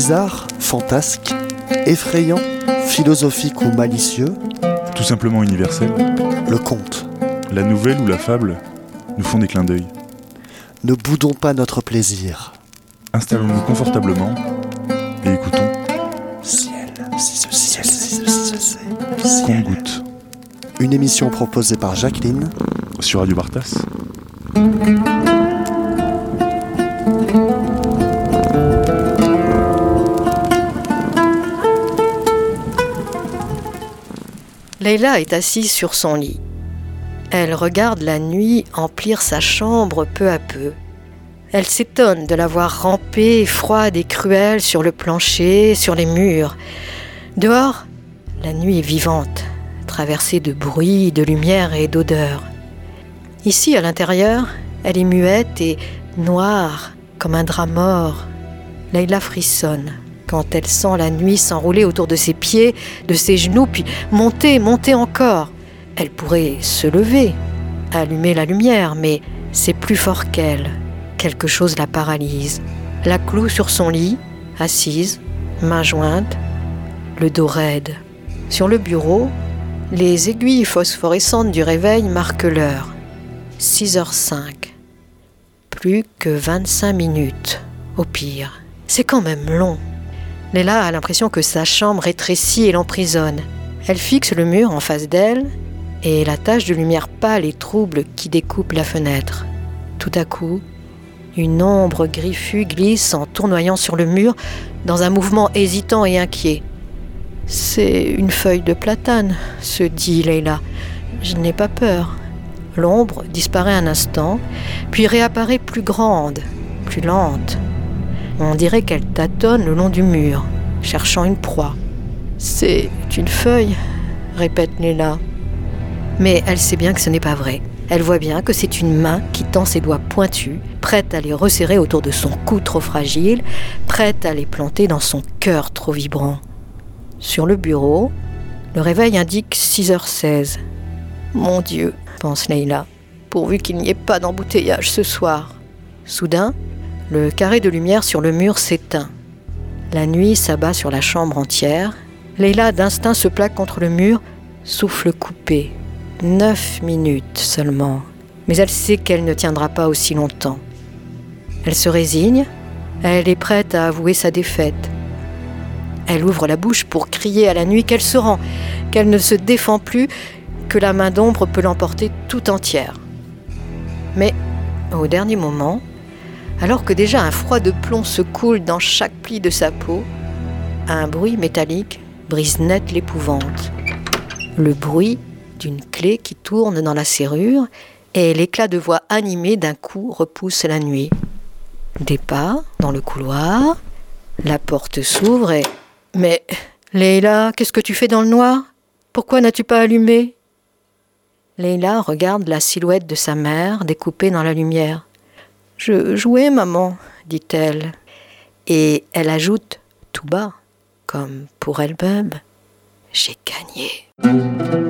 Bizarre, fantasque, effrayant, philosophique ou malicieux, tout simplement universel. Le conte. La nouvelle ou la fable nous font des clins d'œil. Ne boudons pas notre plaisir. Installons-nous confortablement et écoutons. Ciel, si ce ciel. Compte-gouttes. Une émission proposée par Jacqueline sur Radio Bartas. Leïla est assise sur son lit. Elle regarde la nuit emplir sa chambre peu à peu. Elle s'étonne de la voir ramper, froide et cruelle, sur le plancher, sur les murs. Dehors, la nuit est vivante, traversée de bruits, de lumière et d'odeurs. Ici, à l'intérieur, elle est muette et noire, comme un drap mort. Leïla frissonne quand elle sent la nuit s'enrouler autour de ses pieds, de ses genoux, puis monter encore. Elle pourrait se lever, allumer la lumière, mais c'est plus fort qu'elle. Quelque chose la paralyse, la cloue sur son lit, assise, mains jointes, le dos raide. Sur le bureau, les aiguilles phosphorescentes du réveil marquent l'heure. 6h05. Plus que 25 minutes, au pire. C'est quand même long. Leïla a l'impression que sa chambre rétrécit et l'emprisonne. Elle fixe le mur en face d'elle et la tache de lumière pâle et trouble qui découpe la fenêtre. Tout à coup, une ombre griffue glisse en tournoyant sur le mur dans un mouvement hésitant et inquiet. « C'est une feuille de platane », se dit Leïla. « Je n'ai pas peur ». L'ombre disparaît un instant, puis réapparaît plus grande, plus lente. On dirait qu'elle tâtonne le long du mur, cherchant une proie. « C'est une feuille », répète Leïla. Mais elle sait bien que ce n'est pas vrai. Elle voit bien que c'est une main qui tend ses doigts pointus, prête à les resserrer autour de son cou trop fragile, prête à les planter dans son cœur trop vibrant. Sur le bureau, le réveil indique 6h16. « Mon Dieu », pense Leïla, pourvu qu'il n'y ait pas d'embouteillage ce soir. Soudain, le carré de lumière sur le mur s'éteint. La nuit s'abat sur la chambre entière. Leïla d'instinct se plaque contre le mur, souffle coupé. 9 minutes seulement. Mais elle sait qu'elle ne tiendra pas aussi longtemps. Elle se résigne, elle est prête à avouer sa défaite. Elle ouvre la bouche pour crier à la nuit qu'elle se rend, qu'elle ne se défend plus, que la main d'ombre peut l'emporter tout entière. Mais, au dernier moment, alors que déjà un froid de plomb se coule dans chaque pli de sa peau, un bruit métallique brise net l'épouvante. Le bruit d'une clé qui tourne dans la serrure et l'éclat de voix animé d'un coup repousse la nuit. Des pas dans le couloir, la porte s'ouvre et... « Mais, Leïla, qu'est-ce que tu fais dans le noir ? Pourquoi n'as-tu pas allumé ?» Leïla regarde la silhouette de sa mère découpée dans la lumière. « Je jouais, maman, dit-elle. » Et elle ajoute tout bas, comme pour elle-même, « J'ai gagné. »